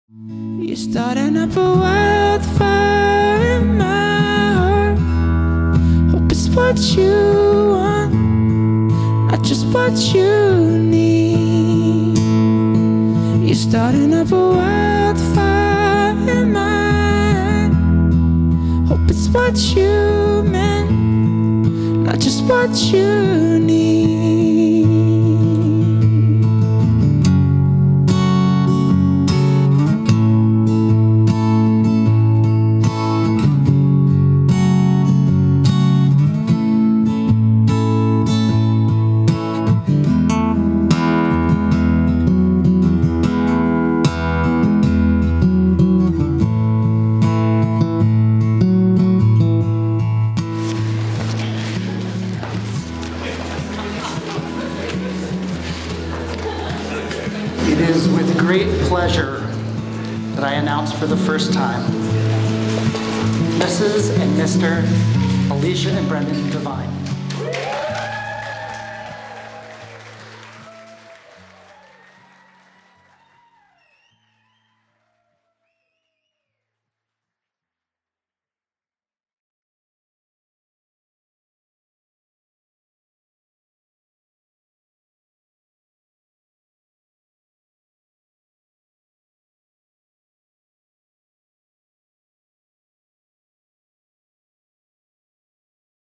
You're starting up a wildfire in my heart. Hope it's what you want, not just what you need. You're starting up a wildfire in my heart. Hope it's what you meant, not just what you need. It is with great pleasure that I announce for the first time Mrs. and Mr. Alicia and Brendan Devine.